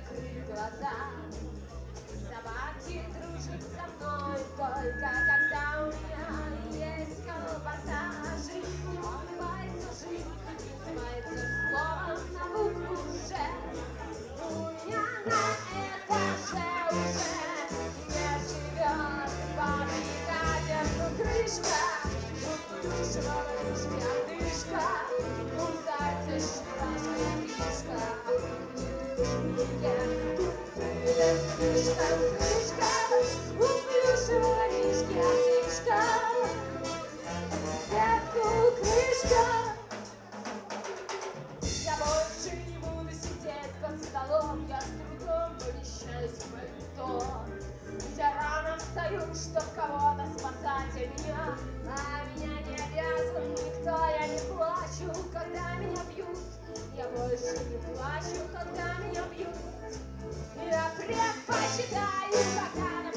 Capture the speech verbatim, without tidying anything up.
закрыть глаза. Собаки дружат со мной только когда у меня есть колбаса. Жизнь не улыбается, жизнь называется словом на букву Ж. У меня на этаже уже не живет фабрика, держу крышка, у плюшевого мишки отдышка, кусается щурашка фишка, крышка, крышка, у плюшевого мишки отдышка, сверху крышка. Я больше не буду сидеть под столом, я с трудом помещаюсь в пальто. Я рано встаю, чтоб кого-то спасать, а меня, а меня не обязан никто. Я не плачу, когда меня бьют, я больше не плачу, когда меня бьют. Я предпочитаю, когда